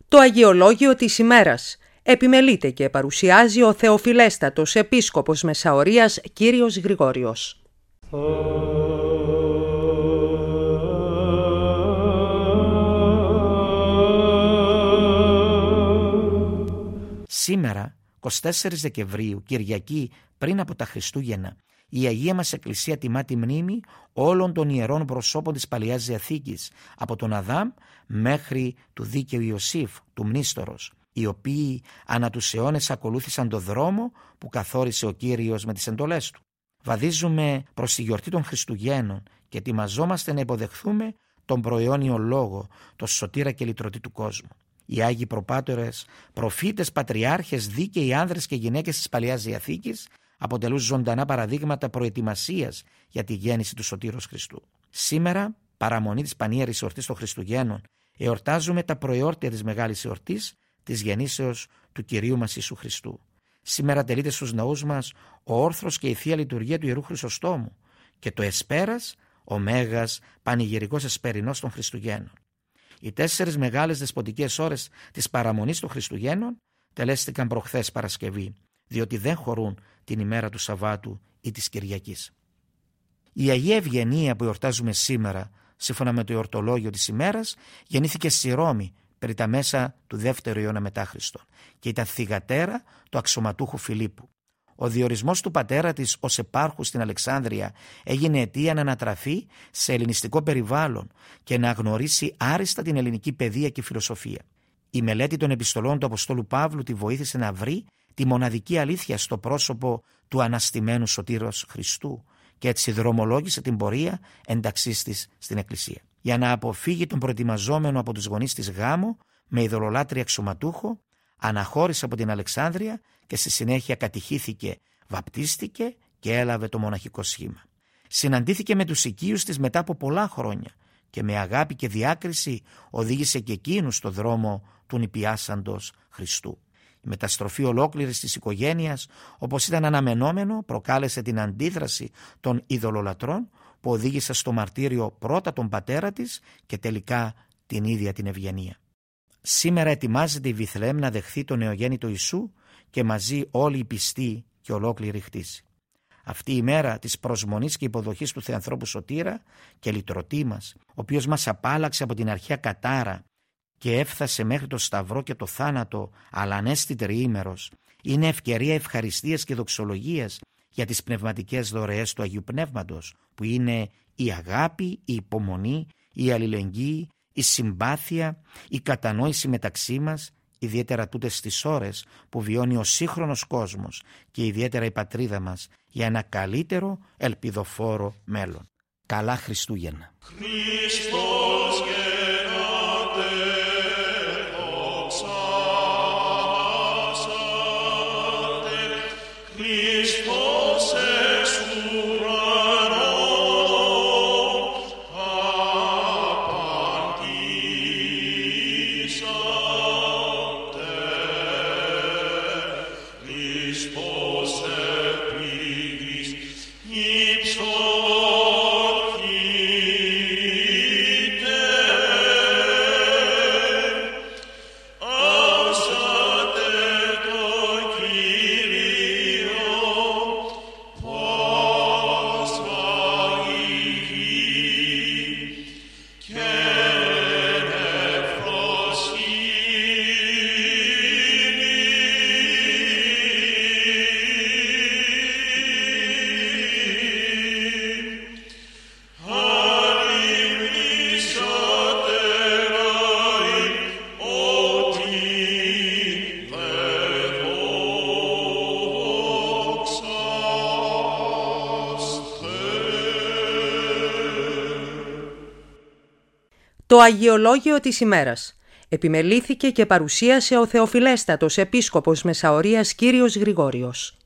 Το Αγιολόγιο της ημέρας επιμελείται και παρουσιάζει ο Θεοφιλέστατος Επίσκοπος Μεσαωρίας Κύριος Γρηγόριος. Σήμερα, 24 Δεκεμβρίου, Κυριακή πριν από τα Χριστούγεννα, η Αγία μας Εκκλησία τιμά τη μνήμη όλων των ιερών προσώπων της Παλαιάς Διαθήκης, από τον Αδάμ μέχρι του δίκαιου Ιωσήφ, του Μνήστορος, οι οποίοι ανά τους αιώνες ακολούθησαν το δρόμο που καθόρισε ο Κύριος με τις εντολές του. Βαδίζουμε προς τη γιορτή των Χριστουγέννων και ετοιμαζόμαστε να υποδεχθούμε τον προαιώνιο Λόγο, τον Σωτήρα και Λυτρωτή του κόσμου. Οι Άγιοι Προπάτορες, προφήτες, πατριάρχες, δίκαιοι άνδρες και γυναίκες της Παλαιάς Διαθήκης αποτελούν ζωντανά παραδείγματα προετοιμασίας για τη γέννηση του Σωτήρος Χριστού. Σήμερα, παραμονή της πανίερης εορτής των Χριστουγέννων, εορτάζουμε τα προεόρτια της μεγάλης εορτής της γεννήσεως του Κυρίου μας Ιησού Χριστού. Σήμερα τελείται στους ναούς μας ο όρθρος και η Θεία Λειτουργία του Ιερού Χρυσοστόμου και το Εσπέρας, ο Μέγας Πανηγυρικός Εσπερινός των Χριστουγέννων. Οι 4 μεγάλες δεσποτικές ώρες της παραμονής των Χριστουγέννων τελέστηκαν προχθές Παρασκευή, διότι δεν χωρούν την ημέρα του Σαββάτου ή της Κυριακής. Η Αγία Ευγενία που εορτάζουμε σήμερα, σύμφωνα με το εορτολόγιο της ημέρας, γεννήθηκε στη Ρώμη περί τα μέσα του 2ου αιώνα μετά Χριστόν και ήταν θυγατέρα του αξιωματούχου Φιλίππου. Ο διορισμός του πατέρα της ως επάρχου στην Αλεξάνδρεια έγινε αιτία να ανατραφεί σε ελληνιστικό περιβάλλον και να γνωρίσει άριστα την ελληνική παιδεία και φιλοσοφία. Η μελέτη των επιστολών του Αποστόλου Παύλου τη βοήθησε να βρει τη μοναδική αλήθεια στο πρόσωπο του αναστημένου Σωτήρος Χριστού και έτσι δρομολόγησε την πορεία ένταξής της στην Εκκλησία. Για να αποφύγει τον προετοιμαζόμενο από τους γονείς της γάμο με ειδωλολάτρια αξιωματούχο, αναχώρησε από την Αλεξάνδρεια και στη συνέχεια κατηχήθηκε, βαπτίστηκε και έλαβε το μοναχικό σχήμα. Συναντήθηκε με τους οικείους της μετά από πολλά χρόνια και με αγάπη και διάκριση οδήγησε και εκείνους στο δρόμο του νηπιάσαντος Χριστού. Η μεταστροφή ολόκληρης της οικογένειας, όπως ήταν αναμενόμενο, προκάλεσε την αντίδραση των ειδωλολατρών που οδήγησε στο μαρτύριο πρώτα τον πατέρα της και τελικά την ίδια την Ευγενία. Σήμερα ετοιμάζεται η Βιθλεέμ να δεχθεί τον νεογέννητο Ιησού και μαζί όλη η πιστή και ολόκληρη χτίση. Αυτή η μέρα της προσμονής και υποδοχής του Θεανθρώπου Σωτήρα και Λυτρωτή μας, ο οποίος μας απάλλαξε από την αρχαία κατάρα και έφτασε μέχρι το Σταυρό και το θάνατο, αλλά ανέστη τριήμερος, είναι ευκαιρία ευχαριστίας και δοξολογίας για τις πνευματικές δωρεές του Αγίου Πνεύματος, που είναι η αγάπη, η υπομονή, η αλληλεγγύη, η συμπάθεια, η κατανόηση μεταξύ μας, ιδιαίτερα τούτες τις ώρες που βιώνει ο σύγχρονος κόσμος και ιδιαίτερα η πατρίδα μας για ένα καλύτερο, ελπιδοφόρο μέλλον. Καλά Χριστούγεννα! Το Αγιολόγιο της ημέρας επιμελήθηκε και παρουσίασε ο Θεοφιλέστατος Επίσκοπος Μεσαωρίας Κύριος Γρηγόριος.